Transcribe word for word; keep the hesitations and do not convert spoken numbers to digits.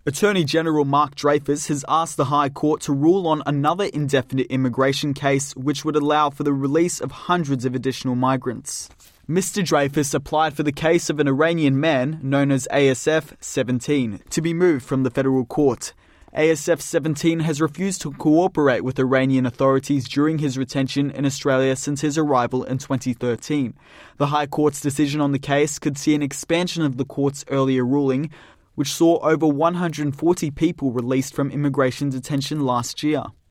Attorney General Mark Dreyfus has asked the High Court to rule on another indefinite immigration case which would allow for the release of hundreds of additional migrants. Mister Dreyfus applied for the case of an Iranian man known as A S F seventeen to be moved from the federal court. A S F seventeen has refused to cooperate with Iranian authorities during his retention in Australia since his arrival in twenty thirteen. The High Court's decision on the case could see an expansion of the court's earlier ruling, which saw over one hundred forty people released from immigration detention last year.